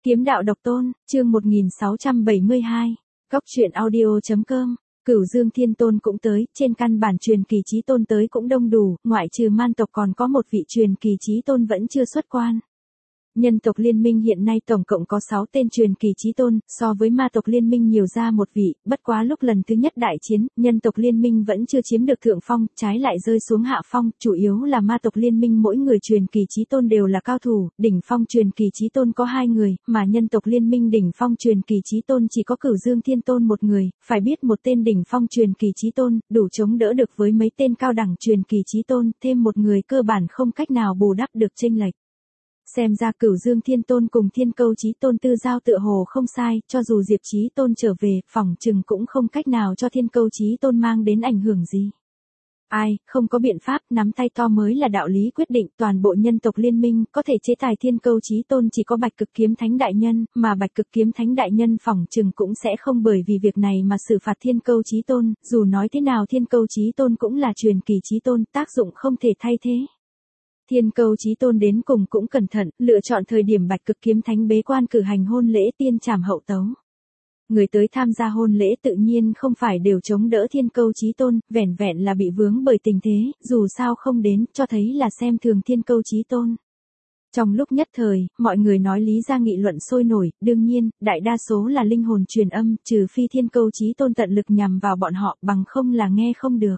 Kiếm đạo độc tôn, chương 1672. Góc truyện audio.com. Cửu Dương Thiên Tôn cũng tới, trên căn bản truyền kỳ chí tôn tới cũng đông đủ, ngoại trừ man tộc còn có một vị truyền kỳ chí tôn vẫn chưa xuất quan. Nhân tộc liên minh hiện nay tổng cộng có 6 tên truyền kỳ chí tôn, so với ma tộc liên minh nhiều ra một vị, bất quá lúc lần thứ nhất đại chiến, nhân tộc liên minh vẫn chưa chiếm được thượng phong, trái lại rơi xuống hạ phong, chủ yếu là ma tộc liên minh mỗi người truyền kỳ chí tôn đều là cao thủ, đỉnh phong truyền kỳ chí tôn có 2 người, mà nhân tộc liên minh đỉnh phong truyền kỳ chí tôn chỉ có Cửu Dương Thiên Tôn một người, phải biết một tên đỉnh phong truyền kỳ chí tôn, đủ chống đỡ được với mấy tên cao đẳng truyền kỳ chí tôn, thêm một người cơ bản không cách nào bù đắp được chênh lệch. Xem ra Cửu Dương Thiên Tôn cùng Thiên Câu Chí Tôn tư giao tựa hồ không sai, cho dù Diệp Chí Tôn trở về, phỏng chừng cũng không cách nào cho Thiên Câu Chí Tôn mang đến ảnh hưởng gì. Ai, không có biện pháp, nắm tay to mới là đạo lý quyết định, toàn bộ nhân tộc liên minh, có thể chế tài Thiên Câu Chí Tôn chỉ có Bạch Cực Kiếm Thánh Đại Nhân, mà Bạch Cực Kiếm Thánh Đại Nhân phỏng chừng cũng sẽ không bởi vì việc này mà xử phạt Thiên Câu Chí Tôn, dù nói thế nào Thiên Câu Chí Tôn cũng là truyền kỳ chí tôn, tác dụng không thể thay thế. Thiên Câu Chí Tôn đến cùng cũng cẩn thận, lựa chọn thời điểm Bạch Cực Kiếm Thánh bế quan cử hành hôn lễ tiên trảm hậu tấu. Người tới tham gia hôn lễ tự nhiên không phải đều chống đỡ Thiên Câu Chí Tôn, vẻn vẹn là bị vướng bởi tình thế, dù sao không đến, cho thấy là xem thường Thiên Câu Chí Tôn. Trong lúc nhất thời, mọi người nói lý ra nghị luận sôi nổi, đương nhiên, đại đa số là linh hồn truyền âm, trừ phi Thiên Câu Chí Tôn tận lực nhằm vào bọn họ, bằng không là nghe không được.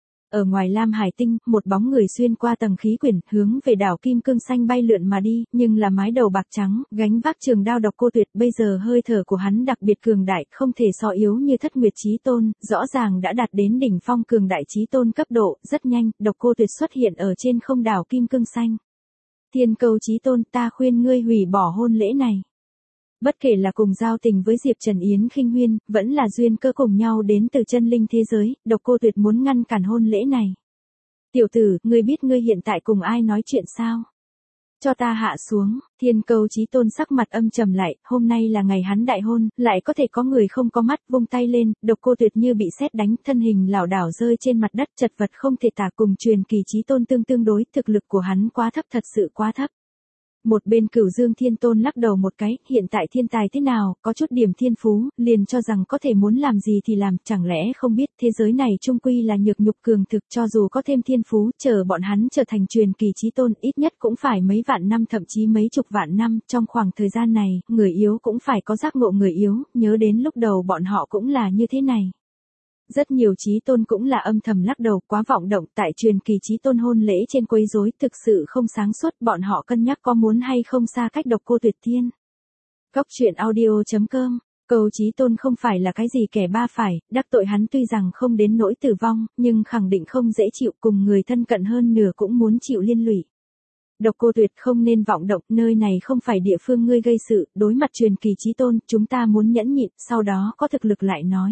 Ở ngoài Lam Hải Tinh, một bóng người xuyên qua tầng khí quyển, hướng về đảo Kim Cương Xanh bay lượn mà đi, nhưng là mái đầu bạc trắng, gánh vác trường đao độc cô tuyệt, bây giờ hơi thở của hắn đặc biệt cường đại, không thể so yếu như Thất Nguyệt Chí Tôn, rõ ràng đã đạt đến đỉnh phong cường đại chí tôn cấp độ, rất nhanh, độc cô tuyệt xuất hiện ở trên không đảo Kim Cương Xanh. Thiên Câu Chí Tôn, ta khuyên ngươi hủy bỏ hôn lễ này. Bất kể là cùng giao tình với Diệp Trần Yến Khinh Huyên, vẫn là duyên cơ cùng nhau đến từ chân linh thế giới, độc cô tuyệt muốn ngăn cản hôn lễ này. Tiểu tử, ngươi biết ngươi hiện tại cùng ai nói chuyện sao? Cho ta hạ xuống, Thiên Câu Chí Tôn sắc mặt âm trầm lại, hôm nay là ngày hắn đại hôn, lại có thể có người không có mắt, vung tay lên, độc cô tuyệt như bị sét đánh, thân hình lảo đảo rơi trên mặt đất, chật vật không thể tả, cùng truyền kỳ Chí Tôn tương đối, thực lực của hắn quá thấp, thật sự quá thấp. Một bên Cửu Dương Thiên Tôn lắc đầu một cái, hiện tại thiên tài thế nào, có chút điểm thiên phú, liền cho rằng có thể muốn làm gì thì làm, chẳng lẽ không biết thế giới này chung quy là nhược nhục cường thực, cho dù có thêm thiên phú, chờ bọn hắn trở thành truyền kỳ chí tôn, ít nhất cũng phải mấy vạn năm thậm chí mấy chục vạn năm, trong khoảng thời gian này, người yếu cũng phải có giác ngộ người yếu, nhớ đến lúc đầu bọn họ cũng là như thế này. Rất nhiều chí tôn cũng là âm thầm lắc đầu, quá vọng động, tại truyền kỳ chí tôn hôn lễ trên quấy rối, thực sự không sáng suốt, bọn họ cân nhắc có muốn hay không xa cách độc cô tuyệt thiên. Góc truyện audio.com. Câu Chí Tôn không phải là cái gì kẻ ba phải, đắc tội hắn tuy rằng không đến nỗi tử vong, nhưng khẳng định không dễ chịu, cùng người thân cận hơn nửa cũng muốn chịu liên lụy. Độc cô tuyệt không nên vọng động, nơi này không phải địa phương ngươi gây sự, đối mặt truyền kỳ chí tôn, chúng ta muốn nhẫn nhịn, sau đó có thực lực lại nói.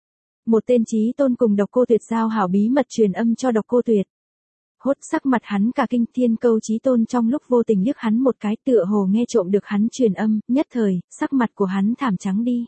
Một tên chí tôn cùng độc cô tuyệt giao hảo bí mật truyền âm cho độc cô tuyệt. Hốt sắc mặt hắn cả kinh, Thiên Câu Chí Tôn trong lúc vô tình liếc hắn một cái, tựa hồ nghe trộm được hắn truyền âm, nhất thời, sắc mặt của hắn thảm trắng đi.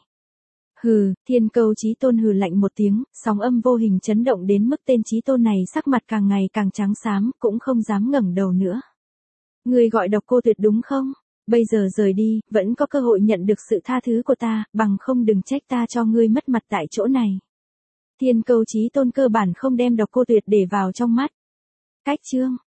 Hừ, Thiên Câu Chí Tôn hừ lạnh một tiếng, sóng âm vô hình chấn động đến mức tên chí tôn này sắc mặt càng ngày càng trắng xám, cũng không dám ngẩng đầu nữa. Ngươi gọi độc cô tuyệt đúng không? Bây giờ rời đi, vẫn có cơ hội nhận được sự tha thứ của ta, bằng không đừng trách ta cho ngươi mất mặt tại chỗ này. Thiên Câu Chí Tôn cơ bản không đem độc cô tuyệt để vào trong mắt. Cách chương.